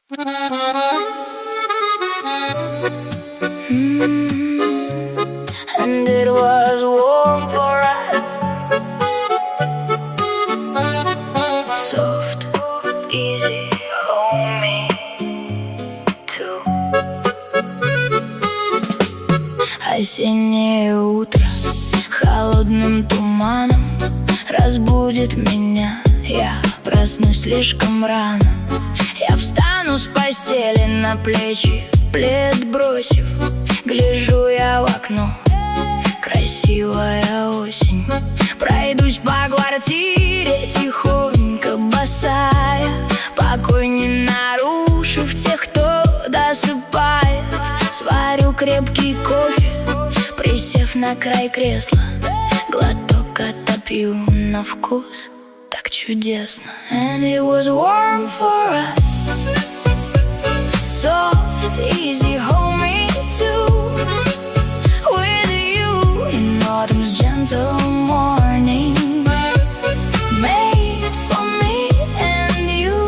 And it was warm for us, soft, easy, homey too. Осеннее утро холодным туманом разбудит меня. Я проснусь слишком рано. Я встану с постели, на плечи плед бросив. Гляжу я в окно, красивая осень. Пройдусь по квартире тихонько, босая, покой не нарушив тех, кто досыпает. Сварю крепкий кофе, присев на край кресла. Глоток отопью на вкус, так чудесно. And it was warm for us, soft, easy, homey too. With you in autumn's gentle morning, made for me and you.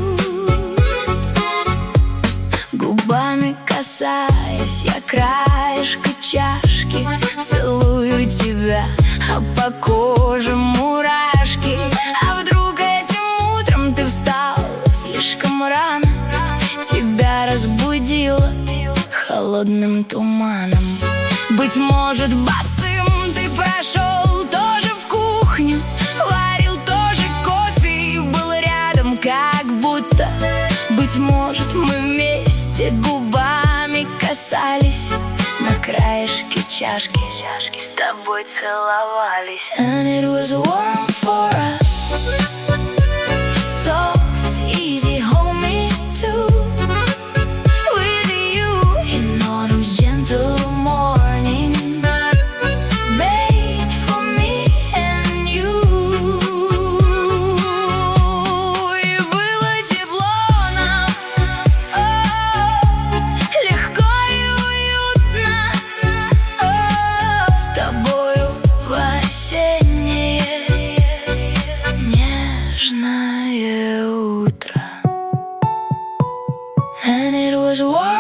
Губами касаясь я краешка чашки, целую тебя, а по коже мурашки. А вдруг этим утром ты встал слишком рано, тебя разбудило холодным туманом. Быть может, босым ты прошел тоже в кухню, варил тоже кофе и был рядом, как будто. Быть может, мы вместе губами касались на краешке чашки, с тобой целовались. And it was warm for us, soft, easy, homey too. With you in autumn's gentle morning, made for me and you. И было тепло нам, легко и уютно, с тобою в осеннее нежное утро. And it was warm